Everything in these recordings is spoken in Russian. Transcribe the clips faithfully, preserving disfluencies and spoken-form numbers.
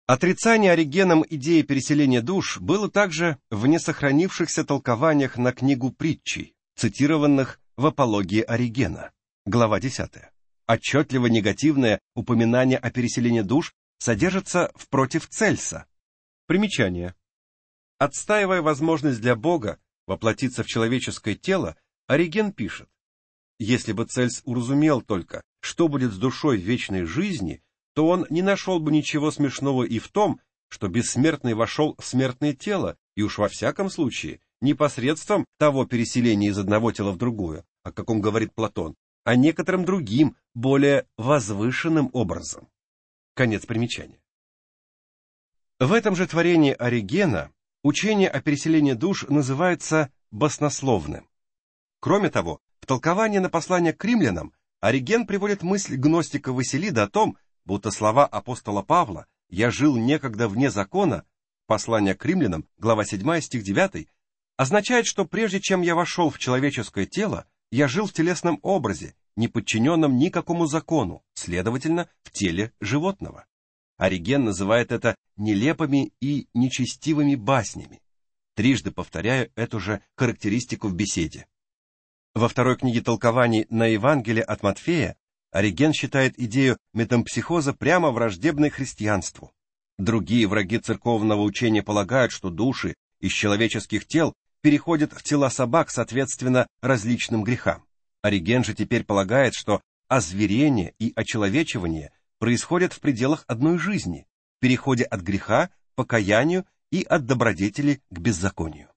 Отрицание Оригеном идеи переселения душ было также в несохранившихся толкованиях на книгу притчей, цитированных в апологии Оригена, глава десятая. Отчетливо негативное упоминание о переселении душ содержится в «Против Цельса». Примечание. Отстаивая возможность для Бога воплотиться в человеческое тело, Ориген пишет: «Если бы Цельс уразумел только, что будет с душой в вечной жизни, то он не нашел бы ничего смешного и в том, что бессмертный вошел в смертное тело, и уж во всяком случае не посредством того переселения из одного тела в другое, о каком говорит Платон, а некоторым другим, более возвышенным образом». Конец примечания. В этом же творении Оригена учение о переселении душ называется баснословным. Кроме того, в толковании на послание к римлянам Ориген приводит мысль гностика Василида о том, будто слова апостола Павла «Я жил некогда вне закона» послание к римлянам, глава седьмая, стих девятый, означает, что прежде чем я вошел в человеческое тело, я жил в телесном образе, не подчиненном никакому закону, следовательно, в теле животного. Ориген называет это нелепыми и нечестивыми баснями. Трижды повторяю эту же характеристику в беседе. Во второй книге толкований на Евангелие от Матфея Ориген считает идею метампсихоза прямо враждебной христианству. Другие враги церковного учения полагают, что души из человеческих тел переходят в тела собак соответственно различным грехам. Ориген же теперь полагает, что озверение и очеловечивание происходят в пределах одной жизни, в переходе от греха к покаянию и от добродетели к беззаконию.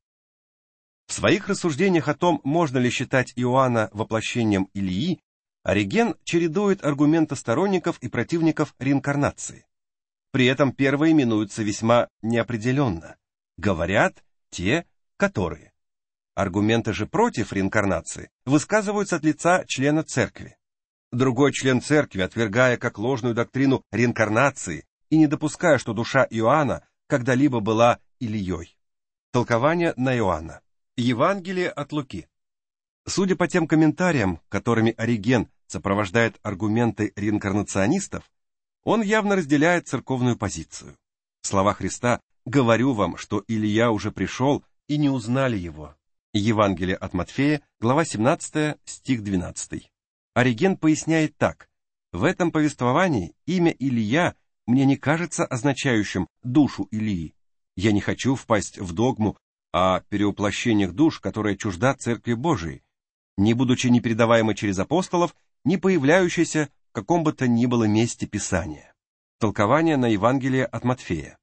В своих рассуждениях о том, можно ли считать Иоанна воплощением Илии, Ориген чередует аргументы сторонников и противников реинкарнации. При этом первые именуются весьма неопределенно. Говорят те, которые. Аргументы же против реинкарнации высказываются от лица члена церкви. Другой член церкви, отвергая как ложную доктрину реинкарнации и не допуская, что душа Иоанна когда-либо была Илией. Толкование на Иоанна. Евангелие от Луки. Судя по тем комментариям, которыми Ориген сопровождает аргументы реинкарнационистов, он явно разделяет церковную позицию. Слова Христа «Говорю вам, что Илия уже пришел, и не узнали его». Евангелие от Матфея, глава семнадцатая, стих двенадцатый. Ориген поясняет так: «В этом повествовании имя Илия мне не кажется означающим душу Илии. Я не хочу впасть в догму о перевоплощениях душ, которая чужда Церкви Божией, не будучи ни передаваемой через апостолов, ни появляющейся в каком бы то ни было месте Писания». Толкование на Евангелие от Матфея.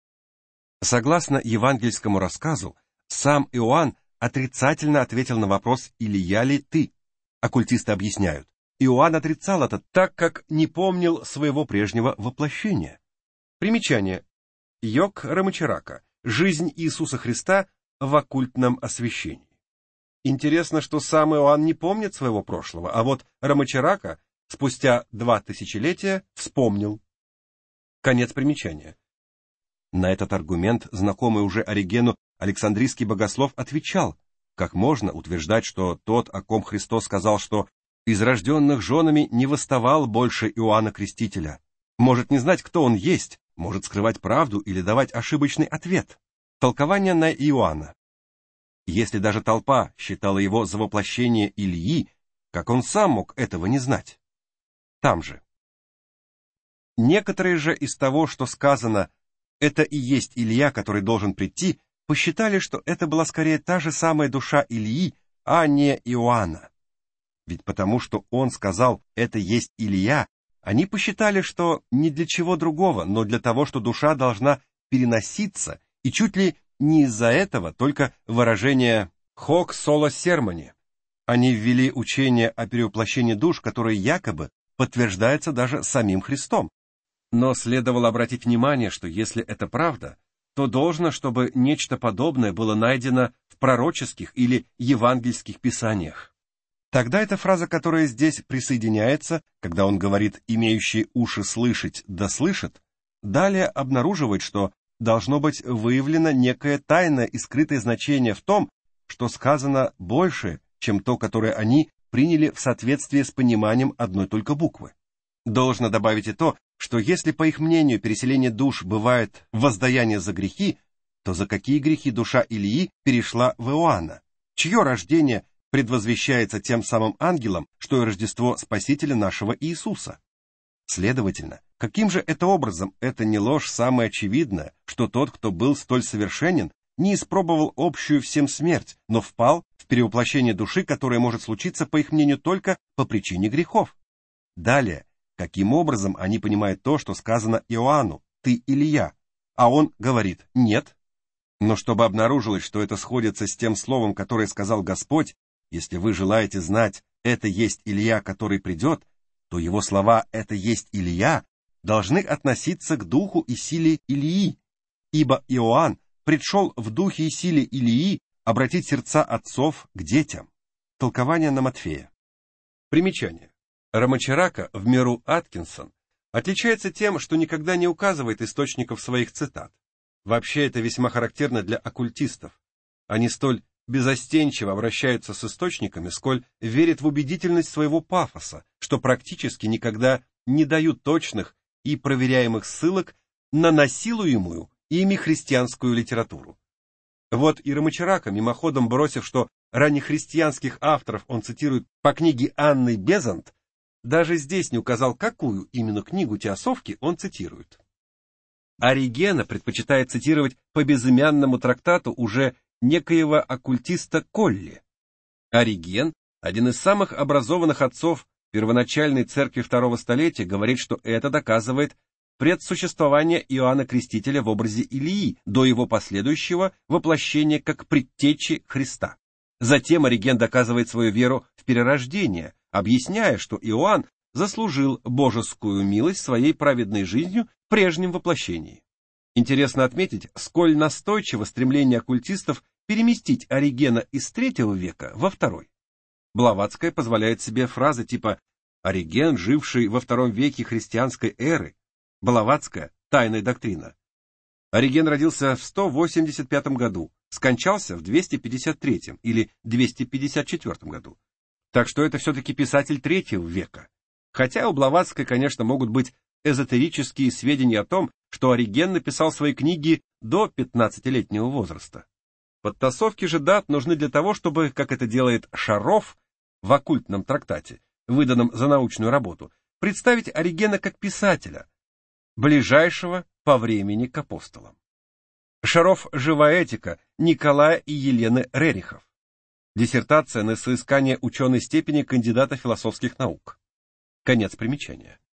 Согласно евангельскому рассказу, сам Иоанн отрицательно ответил на вопрос «Илия ли ты?». Оккультисты объясняют, Иоанн отрицал это, так как не помнил своего прежнего воплощения. Примечание. Йог Рамачарака. Жизнь Иисуса Христа в оккультном освящении. Интересно, что сам Иоанн не помнит своего прошлого, а вот Рамачарака спустя два тысячелетия вспомнил. Конец примечания. На этот аргумент знакомый уже Оригену Александрийский богослов отвечал: как можно утверждать, что тот, о ком Христос сказал, что из рожденных женами не восставал больше Иоанна Крестителя, может не знать, кто он есть, может скрывать правду или давать ошибочный ответ? Толкование на Иоанна. Если даже толпа считала его за воплощение Илии, как он сам мог этого не знать? Там же. Некоторые же из того, что сказано «это и есть Илия, который должен прийти», посчитали, что это была скорее та же самая душа Илии, а не Иоанна. Ведь потому, что он сказал «это есть Илия», они посчитали, что не для чего другого, но для того, что душа должна переноситься, и чуть ли не из-за этого только выражение «hoc sola sermoni». Они ввели учение о перевоплощении душ, которое якобы подтверждается даже самим Христом. Но следовало обратить внимание, что если это правда, то должно, чтобы нечто подобное было найдено в пророческих или евангельских писаниях. Тогда эта фраза, которая здесь присоединяется, когда он говорит «имеющие уши слышать, да слышат», далее обнаруживает, что должно быть выявлено некое тайное и скрытое значение в том, что сказано больше, чем то, которое они приняли в соответствии с пониманием одной только буквы. Должно добавить и то, что если, по их мнению, переселение душ бывает воздаяние за грехи, то за какие грехи душа Илии перешла в Иоанна, чье рождение предвозвещается тем самым ангелом, что и Рождество Спасителя нашего Иисуса? Следовательно, каким же это образом, это не ложь самая очевидная, что тот, кто был столь совершенен, не испробовал общую всем смерть, но впал в перевоплощение души, которое может случиться, по их мнению, только по причине грехов? Далее, каким образом они понимают то, что сказано Иоанну: «Ты Илия», а он говорит «нет». Но чтобы обнаружилось, что это сходится с тем словом, которое сказал Господь: «Если вы желаете знать, это есть Илия, который придет», то его слова «это есть Илия» должны относиться к духу и силе Илии, ибо Иоанн предшел в духе и силе Илии обратить сердца отцов к детям. Толкование на Матфея. Примечание. Рамачарака, в меру Аткинсон, отличается тем, что никогда не указывает источников своих цитат. Вообще это весьма характерно для оккультистов. Они столь безостенчиво обращаются с источниками, сколь верят в убедительность своего пафоса, что практически никогда не дают точных и проверяемых ссылок на насилуемую ими христианскую литературу. Вот и Рамачарака, мимоходом бросив, что раннехристианских авторов он цитирует по книге Анны Безант, даже здесь не указал, какую именно книгу теософки он цитирует. Оригена предпочитает цитировать по безымянному трактату уже некоего оккультиста Колли. Ориген, один из самых образованных отцов первоначальной церкви второго столетия, говорит, что это доказывает предсуществование Иоанна Крестителя в образе Илии до его последующего воплощения как предтечи Христа. Затем Ориген доказывает свою веру в перерождение, объясняя, что Иоанн заслужил божескую милость своей праведной жизнью в прежнем воплощении. Интересно отметить, сколь настойчиво стремление оккультистов переместить Оригена из третьего века во второй. Блаватская позволяет себе фразы типа «Ориген, живший во втором веке христианской эры», Блаватская «Тайная доктрина». Ориген родился в сто восемьдесят пятом году, скончался в двести пятьдесят третьем или двести пятьдесят четвёртом году. Так что это все-таки писатель третьего века. Хотя у Блаватской, конечно, могут быть эзотерические сведения о том, что Ориген написал свои книги до пятнадцатилетнего возраста. Подтасовки же дат нужны для того, чтобы, как это делает Шаров в оккультном трактате, выданном за научную работу, представить Оригена как писателя, ближайшего по времени к апостолам. Шаров «Живая этика» Николая и Елены Рерихов. Диссертация на соискание ученой степени кандидата философских наук. Конец примечания.